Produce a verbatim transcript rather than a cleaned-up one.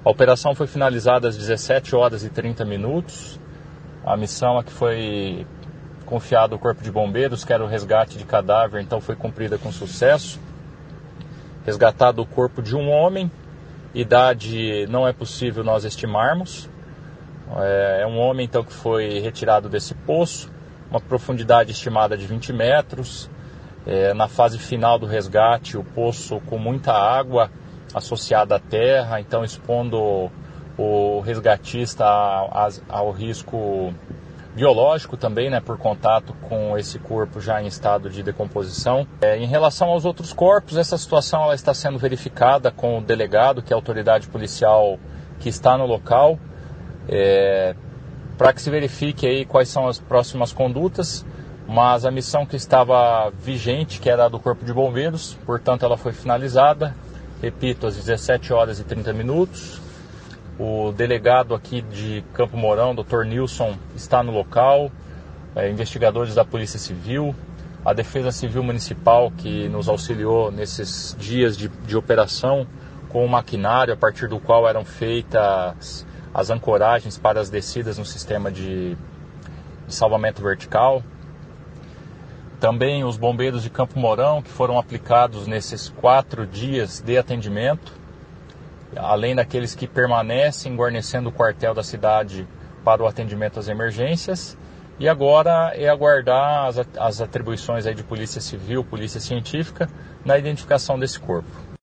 A operação foi finalizada às dezessete horas e trinta minutos. A missão a que foi confiado ao Corpo de Bombeiros, que era o resgate de cadáver, então foi cumprida com sucesso. Resgatado o corpo de um homem, idade não é possível nós estimarmos. É um homem então que foi retirado desse poço, uma profundidade estimada de vinte metros. É, na fase final do resgate, o poço com muita água associada à terra, então expondo o, o resgatista a, a, ao risco biológico também, né, por contato com esse corpo já em estado de decomposição. É, em relação aos outros corpos, essa situação ela está sendo verificada com o delegado, que é a autoridade policial que está no local, é, para que se verifique aí quais são as próximas condutas. Mas a missão que estava vigente, que era a do Corpo de Bombeiros, portanto ela foi finalizada, repito, às dezessete horas e trinta minutos. O delegado aqui de Campo Mourão, doutor Nilson, está no local, é, investigadores da Polícia Civil, a Defesa Civil Municipal, que nos auxiliou nesses dias de, de operação, com o maquinário a partir do qual eram feitas as ancoragens para as descidas no sistema de, de salvamento vertical. Também os bombeiros de Campo Mourão, que foram aplicados nesses quatro dias de atendimento, além daqueles que permanecem guarnecendo o quartel da cidade para o atendimento às emergências. E agora é aguardar as, as atribuições aí de Polícia Civil, Polícia Científica, na identificação desse corpo.